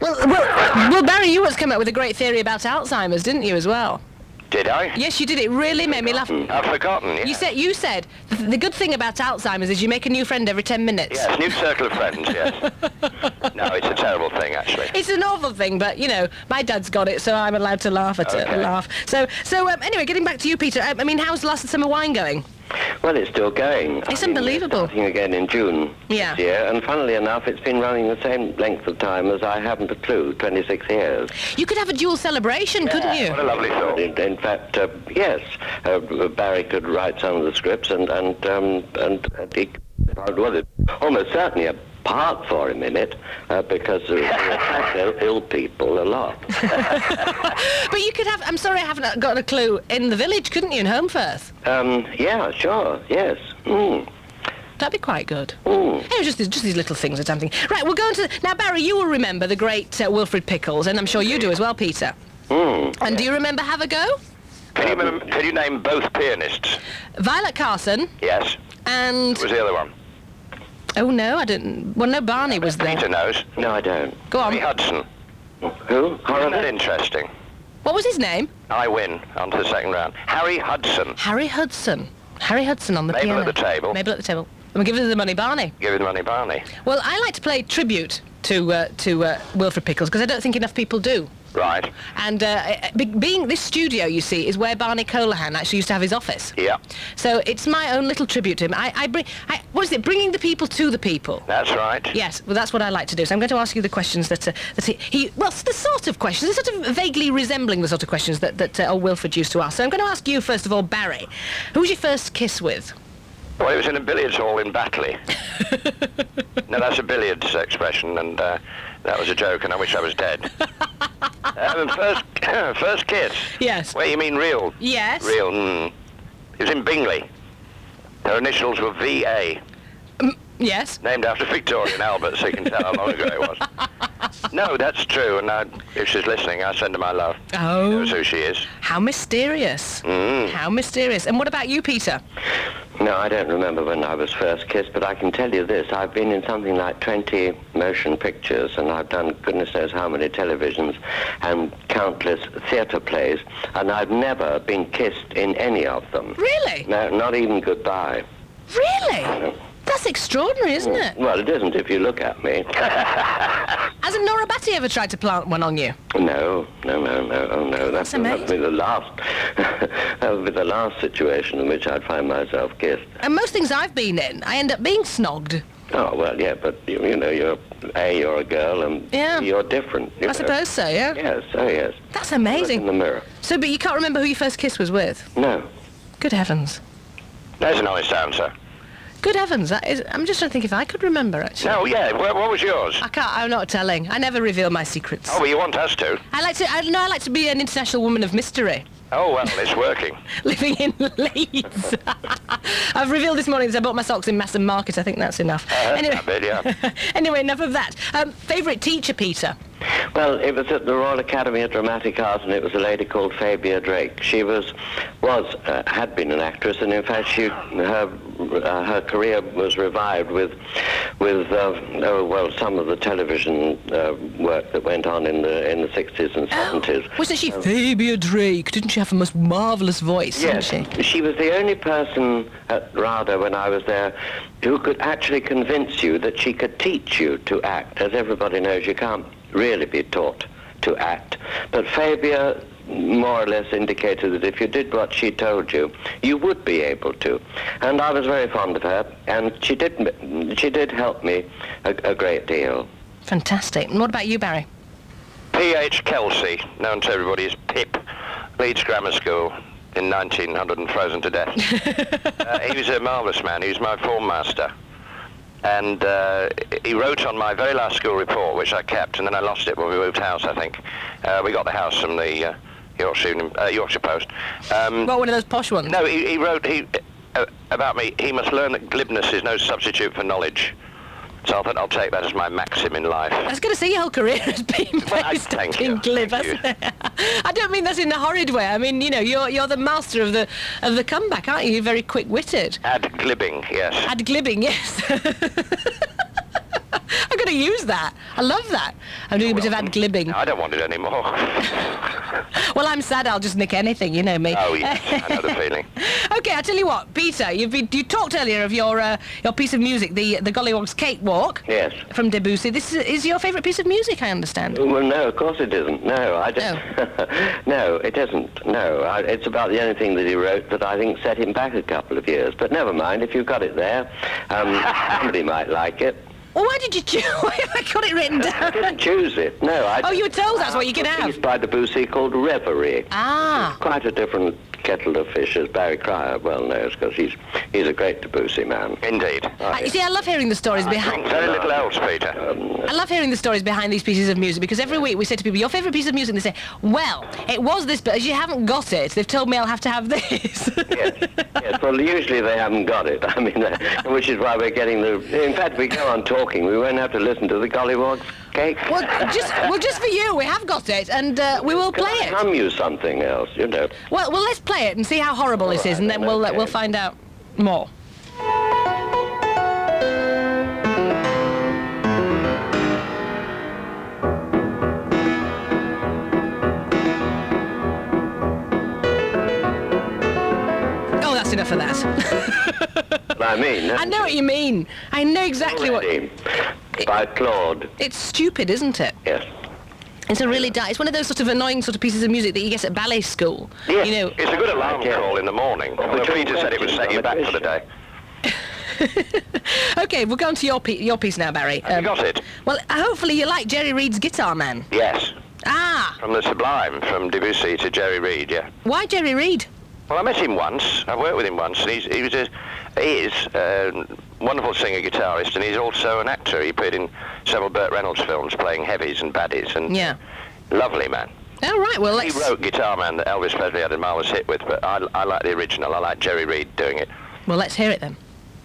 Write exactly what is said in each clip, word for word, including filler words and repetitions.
Well, well, well, Barry, you once came up with a great theory about Alzheimer's, didn't you, as well? Did I? Yes, you did. It really made me laugh. I've forgotten, yeah. You said, you said the, the good thing about Alzheimer's is you make a new friend every ten minutes. Yes, new circle of friends, yes. No, it's a terrible thing, actually. It's an awful thing, but, you know, my dad's got it, so I'm allowed to laugh at it. Okay. Laugh. So, so um, anyway, getting back to you, Peter, I, I mean, how's Last Summer Wine going? Well, it's still going. It's I mean, unbelievable. It's starting again in June Yeah. this year, and funnily enough, it's been running the same length of time as I haven't a clue, twenty-six years. You could have a dual celebration, couldn't you? What a lovely thought. In, in fact, uh, yes, uh, Barry could write some of the scripts, and and um, and, and he well, it almost certainly a part for him in it, uh, because uh, he attacks ill, ill people a lot. But you could have, I'm sorry I haven't got a clue, in the village, couldn't you, in Holmfirth? Um, yeah, sure, yes. Mm. That'd be quite good. Mm. Anyway, just, these- just these little things that I'm thinking. Right, we'll go into... Now, Barry, you will remember the great uh, Wilfred Pickles, and I'm sure you do as well, Peter. Mm. And do you remember Have a Go? Can you, mem- can you name both pianists? Violet Carson Yes. and... Who was the other one? Oh, no, I didn't... Well, no, Barney was there. Peter knows. No, I don't. Go on. Harry Hudson. Who? Isn't that interesting? What was his name? I win on to the second round. Harry Hudson. Harry Hudson. Harry Hudson on the Mabel piano. at the table. Mabel at the table. And we'll give her the money, Barney. Give him money, Barney. Well, I like to play tribute to uh, to uh, Wilfred Pickles because I don't think enough people do. Right. And uh, be- being this studio, you see, is where Barney Colahan actually used to have his office. Yeah. So it's my own little tribute to him. I, I bring, I, what is it? Bringing the people to the people. That's right. Yes, well, that's what I like to do. So I'm going to ask you the questions that, uh, that he, he, well, the sort of questions, they're sort of vaguely resembling the sort of questions that, that uh, old Wilfred used to ask. So I'm going to ask you, first of all, Barry, who was your first kiss with? Well, it was in a billiards hall in Batley. No, that's a billiards expression, and uh, that was a joke, and I wish I was dead. um, first, first kiss. Yes. Well, you mean real? Yes. Real. Mm. It was in Bingley. Her initials were V A, Yes. named after Victoria and Albert, so you can tell how long ago it was. No, that's true, and I, if she's listening, I send her my love. Oh. Knows who she is. How mysterious. Mm. How mysterious. And what about you, Peter? No, I don't remember when I was first kissed, but I can tell you this. I've been in something like twenty motion pictures, and I've done goodness knows how many televisions and countless theatre plays, and I've never been kissed in any of them. Really? No, not even goodbye. Really? That's extraordinary, isn't it? Well, it isn't if you look at me. Hasn't Nora Batty ever tried to plant one on you? No, no, no, no, oh no. That's that would be amazing. the last. That would be the last situation in which I'd find myself kissed. And most things I've been in, I end up being snogged. Oh well, yeah, but you, you know, you're a, you're a girl, and Yeah. you're different. you I know. suppose so, yeah? Yes, oh yes. That's Look in amazing. the mirror. So, but you can't remember who your first kiss was with? No. Good heavens. There's an honest answer. Good heavens. That is, I'm just trying to think if I could remember, actually. No, yeah, what, what was yours? I can't, I'm not telling. I never reveal my secrets. Oh, well, you want us to. I like to, I know I like to be an international woman of mystery. Oh, well, it's working. Living in Leeds. I've revealed this morning that I bought my socks in Masson Market. I think that's enough. I heard Anyway, that bit, yeah. anyway, enough of that. Um, favourite teacher, Peter? Well, it was at the Royal Academy of Dramatic Art, and it was a lady called Fabia Drake. She was, was, uh, had been an actress, and in fact, she, her, uh, her career was revived with, with, uh, oh well, some of the television uh, work that went on in the in the sixties and seventies. Wasn't she Fabia Drake? Didn't she have a most marvellous voice, Yes, didn't she? she was the only person at RADA when I was there who could actually convince you that she could teach you to act. As everybody knows, you can't really be taught to act. But Fabia more or less indicated that if you did what she told you, you would be able to. And I was very fond of her, and she did, she did help me a, a great deal. Fantastic. And what about you, Barry? P H Kelsey, known to everybody as Pip, Leeds Grammar School, in nineteen hundred and frozen to death. uh, he was a marvellous man. He was my form master. And uh, he wrote on my very last school report, which I kept, and then I lost it when we moved house, I think. Uh, we got the house from the uh, Yorkshire, Evening- uh, Yorkshire Post. Um, What, one of those posh ones? no, he, he wrote he, uh, about me, he must learn that glibness is no substitute for knowledge. So I thought I'll take that as my maxim in life. I was going to say your whole career has been Well, I- based on thank being you, glib, thank you. hasn't it? I don't mean that in a horrid way. I mean, you know, you're you're the master of the of the comeback, aren't you? You're very quick-witted. Ad glibbing, yes. Ad glibbing, yes. I'm going going to use that. I love that. I'm doing a bit of ad-libbing. No, I don't want it anymore. Well, I'm sad I'll just nick anything, you know me. Oh, yes, I know the feeling. Okay, I tell you what, Peter, you've been, you talked earlier of your uh, your piece of music, the the Golliwogg's Cakewalk. Yes. From Debussy. This is, is your favourite piece of music, I understand. Well, no, of course it isn't. No, I don't. No, no it isn't. No, I, it's about the only thing that he wrote that I think set him back a couple of years. But never mind, if you've got it there, um, somebody might like it. Well, why did you choose? Why have I got it written down? I didn't choose it. No, I. Oh, you were told that's what you could have. It's by Debussy called Reverie. Ah. Quite a different kettle of fish, as Barry Cryer well knows, because he's he's a great Debussy man. Indeed. Oh, Uh, you see, I love hearing the stories behind. Very little else, Peter. Um, I love hearing the stories behind these pieces of music because every week we say to people, "Your favourite piece of music," and they say, "Well, it was this, but as you haven't got it, they've told me I'll have to have this." yes, yes. Well, usually they haven't got it. I mean, uh, which is why we're getting the. In fact, we go on talking. We won't have to listen to the Golliwogg's Cake. Well, just well, just for you, we have got it, and uh, we will Can play I it. hum you something else? You know. Well, well, let's play it and see how horrible this is, and then then, we'll uh, okay. we'll find out more. Oh, that's enough of that. I mean. I know what you mean. I know exactly what. Already, by Claude. It's stupid, isn't it? Yes. It's a really di- it's one of those sort of annoying sort of pieces of music that you get at ballet school. Yes. You know. It's a good alarm Yeah. call in the morning. Well, Although between Peter said it would set you back for the day. Okay, we'll go on to your pe- your piece now, Barry. Have you got it? Well, hopefully you like Jerry Reed's Guitar Man. Yes. Ah, From the Sublime, from Debussy to Jerry Reed, yeah. why Jerry Reed? Well, I met him once. I worked with him once, and he's, he was a, he is a wonderful singer, guitarist, and he's also an actor. He appeared in several Burt Reynolds films, playing heavies and baddies, and Yeah. lovely man. All right, well, He let's wrote Guitar Man that Elvis Presley had a marvelous hit with, but I, I like the original. I like Jerry Reed doing it. well, let's hear it then.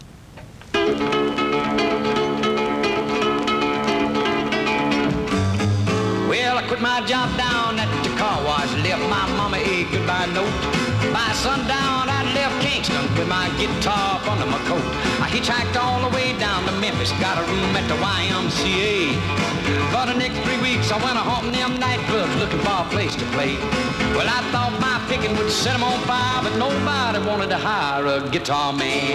Well, I quit my job down at the car wash, left my mama a goodbye note. By sundown, I left Kingston with my guitar up under my coat. I hitchhiked all the way down to Memphis, got a room at the Y M C A. For the next three weeks, I went a haunting them nightclubs looking for a place to play. Well, I thought my picking would set them on fire, but nobody wanted to hire a guitar man.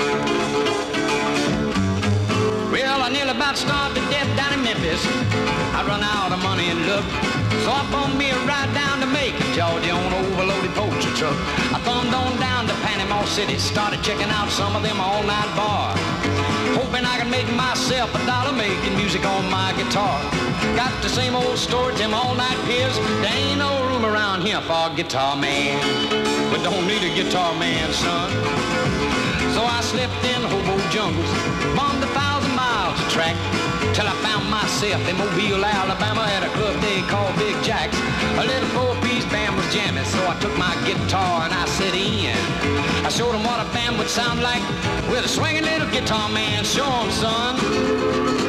Well, I nearly about starved to death down in Memphis. I run out of money and luck, so I bummed me a ride down to Macon, Georgia on an overloaded poultry truck. I thumbed on down to Panama City, started checking out some of them all-night bars, hoping I could make myself a dollar making music on my guitar. Got the same old story, them all-night peers. There ain't no room around here for a guitar man, but don't need a guitar man, son. So I slept in hobo jungles, bombed a thousand miles of track, till I found myself in Mobile, Alabama, at a club they called Big Jack's. A little four-piece band was jamming, so I took my guitar and I set in. I showed them what a band would sound like with a swinging little guitar man. Show 'em, son.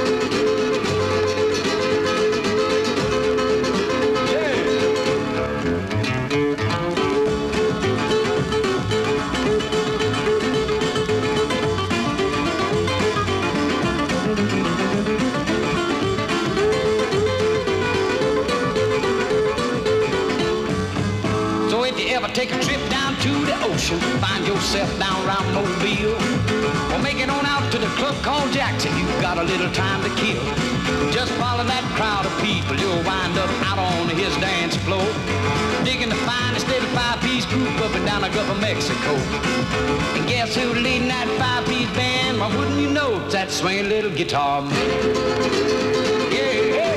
Take a trip down to the ocean, find yourself down around Mobile, or make it on out to the club called Jackson. You've got a little time to kill. Just follow that crowd of people, you'll wind up out on his dance floor, digging the finest little five-piece group up and down the Gulf of Mexico. And guess who's leading that five-piece band? Why wouldn't you know it's that swinging little guitar man? Yeah, yeah.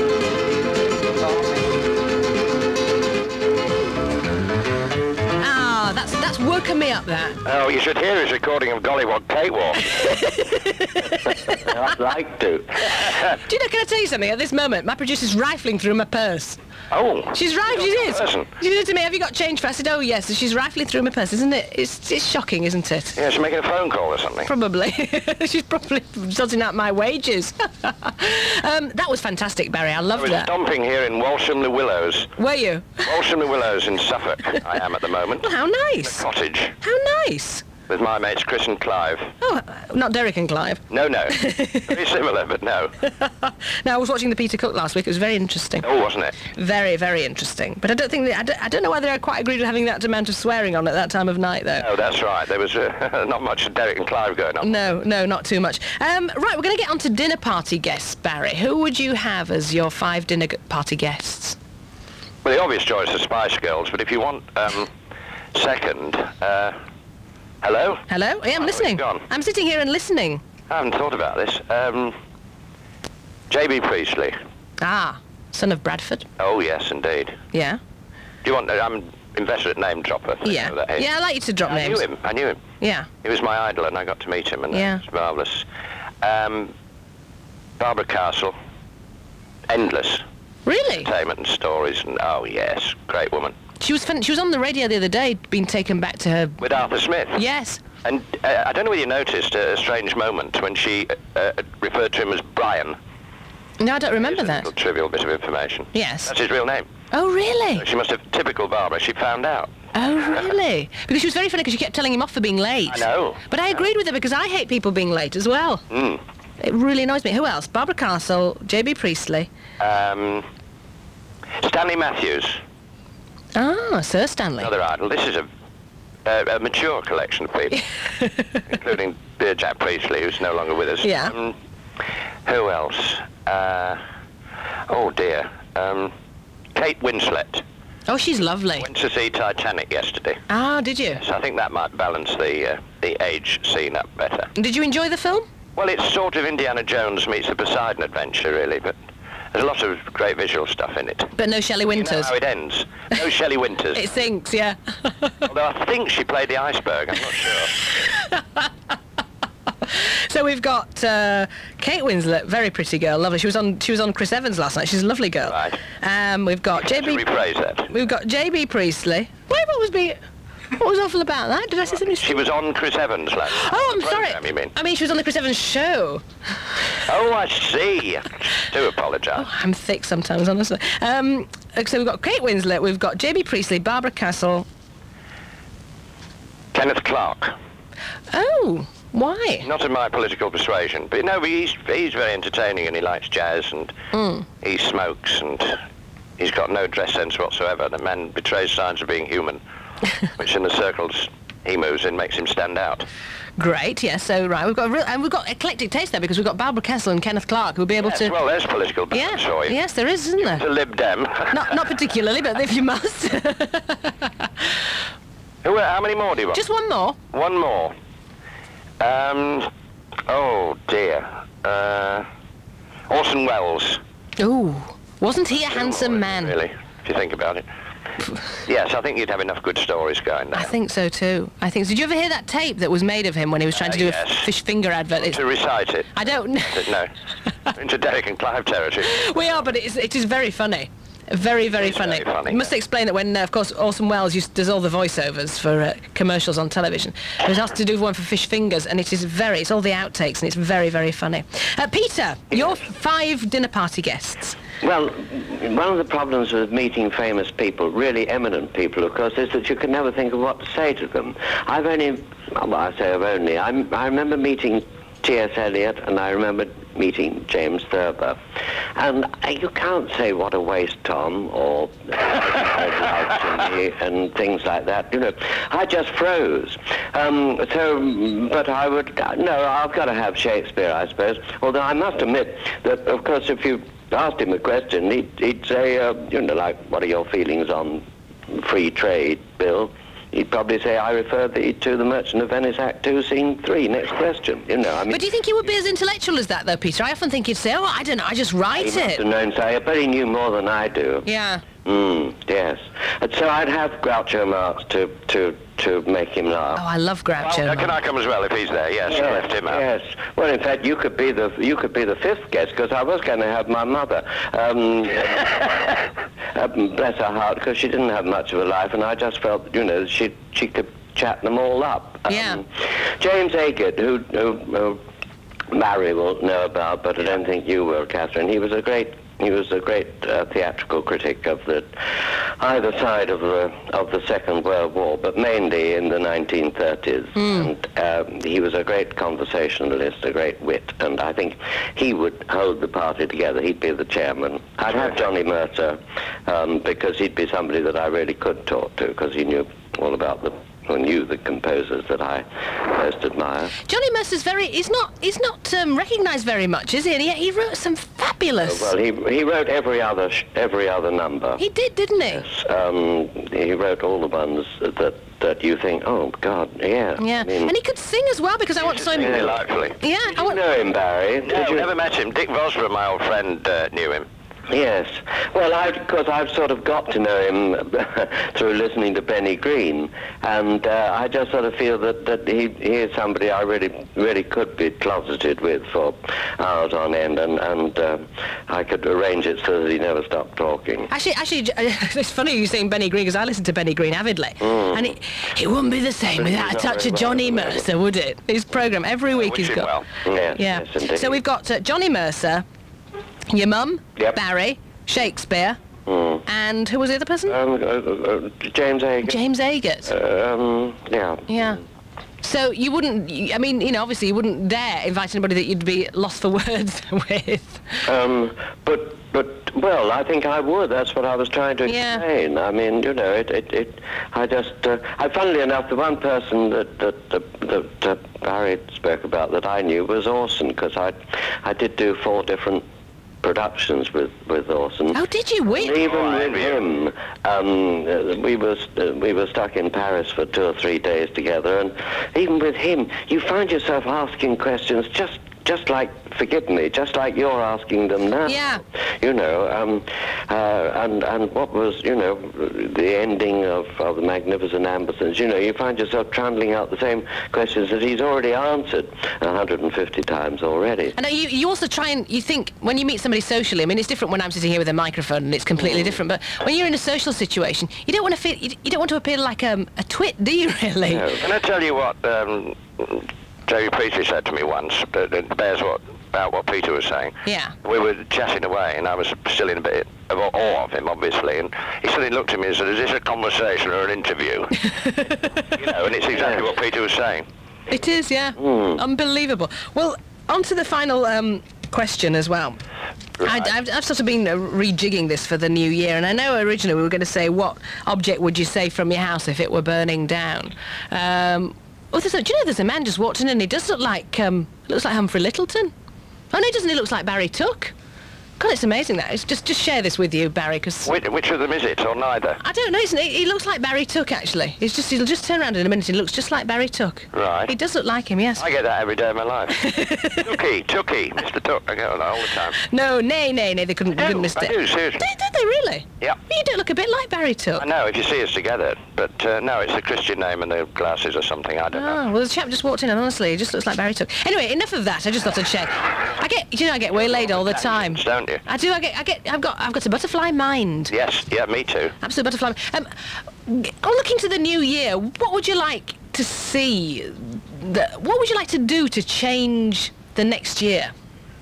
That's that's woken me up, that. Oh, you should hear his recording of Gollywog Cakewalk. I'd like to. Do you know, can I tell you something? At this moment, my producer's rifling through my purse. Oh. She's right, she is. Person. She said to me, have you got change for? I said, oh, yes. So she's rifling through my purse, isn't it? It's, it's shocking, isn't it? Yeah, she's making a phone call or something. Probably. She's probably sorting out my wages. um, that was fantastic, Barry. I I loved was that. stomping here in Walsham-le-Willows. Were you? Walsham-le-Willows in Suffolk, I am at the moment. Well, how nice. Cottage. How nice. with my mates Chris and Clive. Oh, uh, not Derek and Clive. No, no. Very similar, but no. Now, I was watching the Peter Cook last week. It was very interesting. Oh, wasn't it? Very, very interesting. But I don't think that, I, don't, I don't know whether I quite agreed with having that amount of swearing on at that time of night, though. Oh, that's right. There was uh, not much Derek and Clive going on. No, no, not too much. Um, right, we're going to get on to dinner party guests, Barry. Who would you have as your five dinner g- party guests? Well, the obvious choice is Spice Girls, but if you want um, second, uh, hello? Hello? Yeah, I'm Oh, listening. he's gone. I'm sitting here and listening. I haven't thought about this. Um, J B Priestley. Ah, son of Bradford. Oh, yes, indeed. Yeah. Do you want... I'm invested at name dropper. so you Yeah. know that, hey? Yeah, I like you to drop I names. knew him. I knew him. Yeah. He was my idol, and I got to meet him, and Yeah. it was marvellous. Um, Barbara Castle. Endless Really? entertainment and stories, and oh, yes, great woman. She was fun- she was on the radio the other day, being taken back to her... With Arthur Smith. Yes. And uh, I don't know whether you noticed a, a strange moment when she uh, referred to him as Brian. No, I don't remember Here's a that. little trivial bit of information. Yes. That's his real name. Oh, really? She must have, typical Barbara, she found out. Oh, really? Because she was very funny because she kept telling him off for being late. I know. But I agreed with her because I hate people being late as well. Mm. It really annoys me. Who else? Barbara Castle, J B Priestley. Um, Stanley Matthews, Ah, Sir Stanley. another idol. This is a, a, a mature collection of people, including uh, Jack Priestley, who's no longer with us. Yeah. Um, who else? Uh, oh, dear. Um, Kate Winslet. Oh, she's lovely. Went to see Titanic yesterday. Ah, did you? So I think that might balance the uh, the age scene up better. Did you enjoy the film? Well, it's sort of Indiana Jones meets the Poseidon Adventure, really, but there's a lot of great visual stuff in it. But no Shelley You know Winters. how it ends. No Shelley Winters. It sinks, yeah. Although I think she played the iceberg, I'm not sure. So we've got uh, Kate Winslet, very pretty girl, lovely. She was on she was on Chris Evans last night. She's a lovely girl. Right. Um, we've got J To B. rephrase that. We've got J B Priestley. Wait, what was be? What was awful about that? Did I say something? She was on Chris Evans last night. Oh, I'm The sorry. programme, you mean? I mean, she was on the Chris Evans show. Oh, I see. Do apologise. I'm thick sometimes, honestly. Um, so we've got Kate Winslet, we've got J B Priestley, Barbara Castle. Kenneth Clark. Oh, why? Not of my political persuasion, but no, but he's, he's very entertaining and he likes jazz and Mm. he smokes and he's got no dress sense whatsoever. The man betrays signs of being human, which in the circles he moves in makes him stand out. Great, yes. So right, we've got a real, and we've got eclectic taste there because we've got Barbara Castle and Kenneth Clark who'll be able Yes, to. well, there's political balance for Yeah, you. yes, there is, isn't It's a there? Lib Dem. Not not particularly, but if you must. Who, how many more do you want? Just one more. One more. Um, oh dear. Uh, Orson Welles. Ooh, wasn't he a handsome man? Really, if you think about it. Yes, I think you'd have enough good stories going there. I think so too. I think. So. Did you ever hear that tape that was made of him when he was trying Uh, to do yes. a fish finger advert? It's, To recite it. I don't know. No. Into Derek and Clive territory. We are, but it is, it is very funny. Very, very It's funny. very funny, You must yeah. explain that when, uh, of course, Orson Welles used, does all the voiceovers for uh, commercials on television. He was asked to do one for Fish Fingers, and it is very, it's all the outtakes, and it's very, very funny. Uh, Peter, your five dinner party guests. Well, one of the problems with meeting famous people, really eminent people, of course, is that you can never think of what to say to them. I've only, well, I say I've only, I, I remember meeting T S Eliot and I remember meeting James Thurber. And uh, you can't say what a waste, Tom, or uh, to me, and things like that. You know, I just froze. Um, so, but I would, no, I've got to have Shakespeare, I suppose. Although I must admit that, of course, if you asked him a question, he'd, he'd say, uh, you know, like, what are your feelings on free trade, Bill? He'd probably say, I refer thee to the Merchant of Venice Act two, Scene three. Next question. You know, I mean... But do you think he would be as intellectual as that, though, Peter? I often think he'd say, oh, I don't know, I just write he must it. have known, so I bet he knew more than I do. Yeah. Mm, yes. And so I'd have Groucho Marx to, to, to make him laugh. Oh, I love Groucho. Well, can I come as well if he's there? Yes, I left him out. Yes. Well, in fact, you could be the you could be the fifth guest because I was going to have my mother. Um, um, bless her heart, because she didn't have much of a life, and I just felt, you know, she she could chat them all up. Um, Yeah. James Agate, who, who, who Barry will know about, but I don't think you will, Catherine. He was a great he was a great uh, theatrical critic of the either side of the of the Second World War, but mainly in the nineteen thirties. And um, he was a great conversationalist, a great wit, and I think he would hold the party together. He'd be the chairman. I'd have Johnny Mercer um, because he'd be somebody that I really could talk to, because he knew all about the or knew the composers that I most admire. Johnny Mercer's very, he's not, he's not um, recognised very much, is he? And yet he wrote some fabulous... Well, he he wrote every other sh- every other number. He did, didn't he? Yes. Um, he wrote all the ones that that you think, oh God, yeah. Yeah, I mean, and he could sing as well, because I once saw him... Really likely. Yeah, did I you want... know him, Barry? No, Did you? never met him. Dick Vosper, my old friend, uh, knew him. Yes. Well, I because I've sort of got to know him through listening to Benny Green, and uh, I just sort of feel that, that he, he is somebody I really really could be closeted with for hours on end, and, and uh, I could arrange it so that he never stopped talking. Actually, actually, it's funny you saying Benny Green, because I listen to Benny Green avidly, Mm. and it, it wouldn't be the same But without a he's touch not of very Johnny well, Mercer, would it? His programme every week Wish he's him got. well. Yes, Yeah. yes, indeed. So we've got uh, Johnny Mercer, your mum, Yep. Barry, Shakespeare, Mm. and who was the other person? Um, uh, uh, James Agate. James Agate. Um, yeah. Yeah. So you wouldn't, you- I mean, you know, obviously you wouldn't dare invite anybody that you'd be lost for words with. Um, but, but, well, I think I would. That's what I was trying to Yeah. explain. I mean, you know, it, it, it I just, uh, I, funnily enough, the one person that, that, that, that uh, Barry spoke about that I knew was Orson, because I, I did do four different productions with, with Orson. Oh, did you? We, Even Oh, I with envy him, um, uh, we were uh, we were stuck in Paris for two or three days together, and even with him, you find yourself asking questions just just like, forgive me, just like you're asking them now. Yeah. You know, um, uh, and and what was, you know, the ending of, of the Magnificent Ambersons, you know, you find yourself trundling out the same questions that he's already answered one hundred fifty times already. And you, you also try and, you think, when you meet somebody socially, I mean, it's different when I'm sitting here with a microphone and it's completely different, but when you're in a social situation, you don't want to feel, you, you don't want to appear like um, a twit, do you, really? No. Can I tell you what um, Jerry Priestley said to me once, that it bears what, about what Peter was saying? Yeah. We were chatting away, and I was still in a bit of awe of him, obviously, and he suddenly looked at me and said, is this a conversation or an interview? You know, and it's exactly what Peter was saying. It is, yeah. Unbelievable. Well, on to the final um, question as well. Right. I, I've, I've sort of been uh, rejigging this for the new year, and I know originally we were going to say, what object would you save from your house if it were burning down? Um, well, there's a, do you know there's a man just walked in and he does look like, um, looks like Humphrey Littleton. Oh, no, he doesn't. He looks like Barry Tuck. God, it's amazing that. It's just just share this with you, Barry, because... Which, which of them is it, or neither? I don't know, isn't he? He looks like Barry Tuck, actually. He's just, he'll just turn around in a minute and he looks just like Barry Tuck. Right. He does look like him, yes. I get that every day of my life. Tookie, Tookie, Mister Tuck, I get that all the time. No, nay, nay, nay, they couldn't, they I couldn't do, miss I it. do, seriously. Did, did they really? Yeah. You don't look a bit like Barry Tuck. I know, if you see us together, but uh, no, it's the Christian name and the glasses or something, I don't know. Oh, well, the chap just walked in and honestly, he just looks like Barry Tuck. Anyway, enough of that. I just thought I'd share. I get, you know, I get waylaid all the time. Don't you? I do, I get, I get, I've got, I've got a butterfly mind. Yes, yeah, me too. Absolute butterfly. Um, on looking to the new year, what would you like to see? The, what would you like to do to change the next year,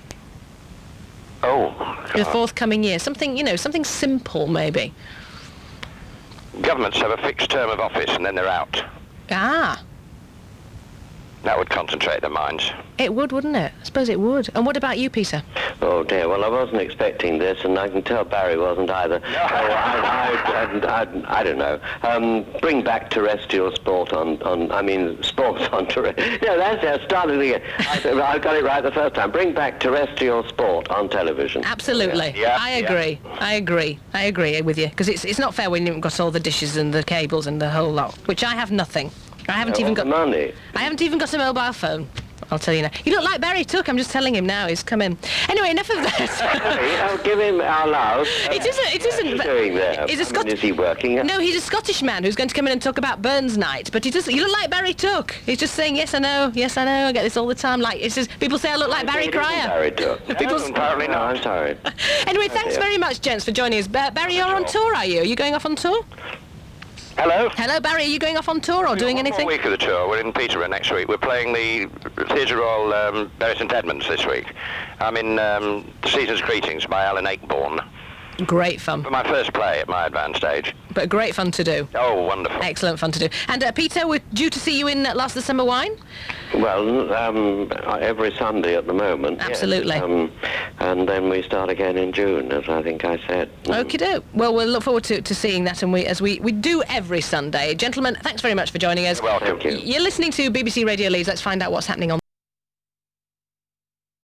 Oh, the God. forthcoming year? Something, you know, something simple, maybe. Governments have a fixed term of office and then they're out. Ah, That would concentrate their minds. it would, wouldn't it? I suppose it would. And what about you, Peter? Oh dear, well I wasn't expecting this, and I can tell Barry wasn't either. Oh, I, I, I, I, I don't know. Um, bring back terrestrial sport on, on I mean, sports on terrestrial... No, that's it, started again. I, I got it right the first time. Bring back terrestrial sport on television. Absolutely. Yeah, I yeah. agree. I agree. I agree with you. Because it's, it's not fair when you've got all the dishes and the cables and the whole lot, which I have nothing. I haven't Oh, even the got... money. I haven't even got a mobile phone. I'll tell you now. You look like Barry Tuck. I'm just telling him now. He's come in. Anyway, enough of that. Hey, I'll give him our love. It isn't. It isn't. What's he doing there? He's a I Scot- mean, is he working? No, he's a Scottish man who's going to come in and talk about Burns Night. But he does. You look like Barry Tuck. He's just saying yes, I know, yes, I know. I get this all the time. Like it's just people say I look like Barry It isn't Cryer. Barry Tuck. People- No, apparently No, not. I'm sorry. Anyway, thanks dear. very much, gents, for joining us. Ba- Barry, you're on tour, are you? Are you going off on tour? Hello? Hello, Barry. Are you going off on tour or doing One anything? more week of the tour. We're in Peterborough next week. We're playing the Theatre Royal um, Bury St Edmunds this week. I'm in um, Season's Greetings by Alan Ayckbourn. Great fun. For my first play at my advanced age. But great fun to do. Oh, wonderful. Excellent fun to do. And uh, Peter, we're due to see you in uh, Last of the Summer Wine? Well, um, every Sunday at the moment. yes. Absolutely. Um, and then we start again in June, as I think I said. Okie doke. Well, we'll look forward to, to seeing that, and we as we, we do every Sunday. Gentlemen, thanks very much for joining us. You're welcome. Thank you. You're listening to B B C Radio Leeds. Let's find out what's happening on